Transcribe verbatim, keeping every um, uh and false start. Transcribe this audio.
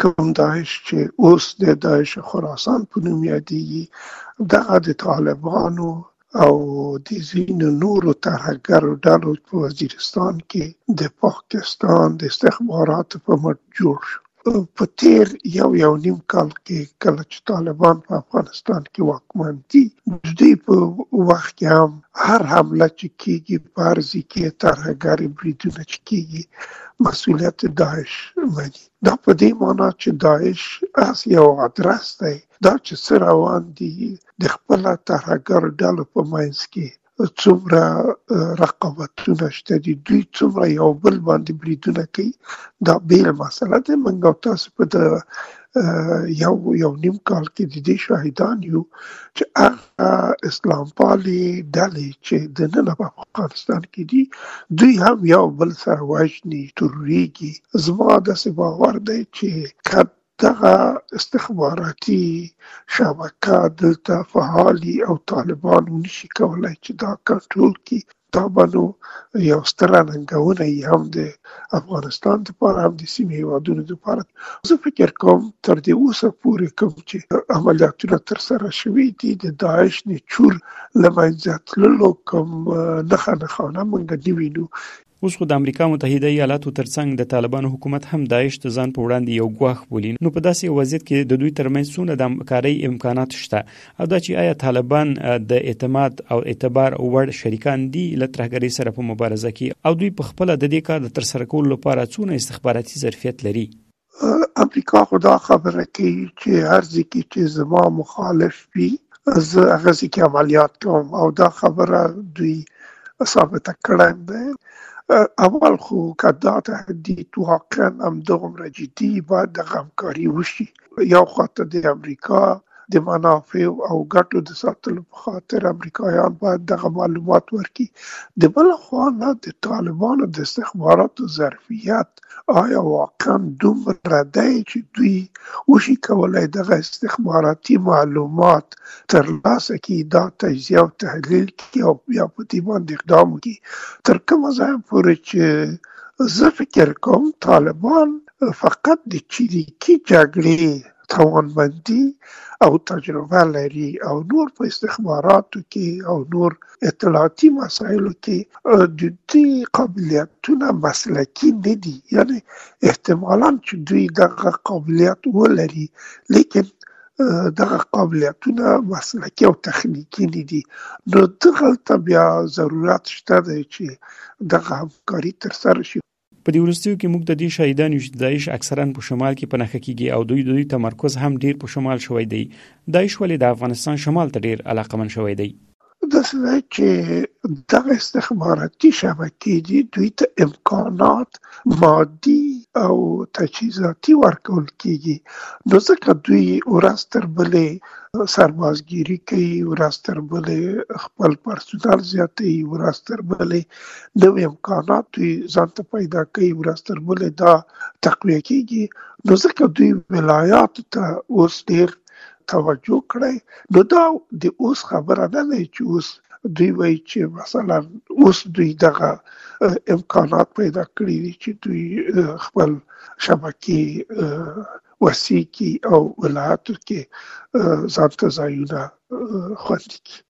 کوم داعش چې اوس د داعش خراسان په نوم یادېږي، دغه د طالبانو او د ځینو نورو ترهګرو ډلو په وزیرستان کې د پاکستان د استخباراتو په مټ جوړ شو. په تیر یو یو نیم کال کې کله چې طالبان په افغانستان کې واکمن دي، د دوی په وخت کې هم هر حمله چې کېږي په هر ځای کې ترهګري بریدونه چې کېږي مسؤلیت داعش مني. دا په دې معنا چې داعش اس یو ادرس دی، دا چې څه روان دي د خپله ترهګرو ډلو په منځ کې څومره رقابتونه شته دي، دوی څومره یو بل باندې بریدونه کوي، دا بیل مسله ده. موږ او تاسو په د یو یو نیم کال کې د دې شاهدان یو چې هغه اسلام پالې ډلې چې دننه په افغانستان کې دي دوی هم یو بل سره وژني، توریږي. زما داسې باور دی چې که دغه استخباراتي شبکه دلته فعالي او طالبان ونشي کولای چې دا کنټرول کړي، دا به نو یو ستره ننګونه یې هم د افغانستان دپاره هم د سیمې هېوادونو دپاره. زه فکر کوم تر دې اوسه پورې کوم چې عملیاتونه ترسره شوي دي د داعش نیچور له منځه تللو کوم نښه نښانه موږ نه وینو. اوس خو د امریکا متحده ایالاتو ترڅنګ د طالبانو حکومت هم داعش د ځان په وړاندې یو ګواښ بولي. نو په داسې وضعیت کې د دوی ترمنځ څونه د همکارۍ امکانات شته، او دا چې آیا طالبان د اعتماد او اعتبار وړ شریکان دي له ترهګرۍ سره په مبارزه کې، او دوی په خپله د دې کار د ترسره کولو لپاره څونه استخباراتي ظرفیت لري؟ امریکا خو دا خبره کوي چې هر ځای کې چې زما مخالف وي زه هغه ځای کې عملیات کوم، او دا خبره دوی ثابته کړی دی. اول خو که دا تهدید واقعا همدومره جدي باید دغه همکاري وشي. یو خواته د امریکا د منافع او ګټو د ساتلو په خاطر امریکایان باید دغه معلومات ورکړي، د بل خوا نه د طالبانو د استخباراتو ظرفیت آیا واقعا دومره دی چې دوی وشي کولای دغه استخباراتي معلومات ترلاسه کړي، دا تجزیه او تحلیل کړي او بیا په دې باندې اقدام وکړي. تر کومه ځایه پورې چې زه فکر کوم طالبان فقط د چریکي جګړې توانمندي او تجربه لري، او نور په استخباراتو کې او نور اطلاعاتي مسایلو کې د دوی قابلیتونه مسلکي نه دي. یعنی احتمالاً چې دوی دغه قابلیت ولري لیکن دغه قابلیتونه مسلکي او تخنیکي نه دي. نو دغلته بیا ضرورت شته دی چې دغه همکاري ترسره شي. په دې وروستیو کې موږ د دې شاهدان یو چې داعش اکثرا په شمال کې په نښه کېږي، او دوی دوی تمرکز هم ډیر په شمال شوی دی. داعش ولې د افغانستان شمال ته ډیر علاقمند شوی دی؟ داسې دی چې دغه استخباراتي شبکې دي دوی ته امکانات مادي او تجهیزاتي ورکول کېږي، نو ځکه دوی ورځ تر بلې سربازګیري کوي، ورځ تر بلې خپل پرسونل زیاتوي، ورځ تر بلې نوې امکانات دوی ځان ته پیدا کوي، ورځ تر بلې دا تقویه کېږي. نو ځکه دوی ولایاتو ته اوس ډېر توجه کړی. نو دا د اوس خبره نه دی چې اوس دوی وایي چې مثلا اوس دوی دغه امکانات پیدا کړي دي چې دوی خپل شبکې وسیع کړي او ولایاتو کې ځان ته ځایونه خوندي کړي.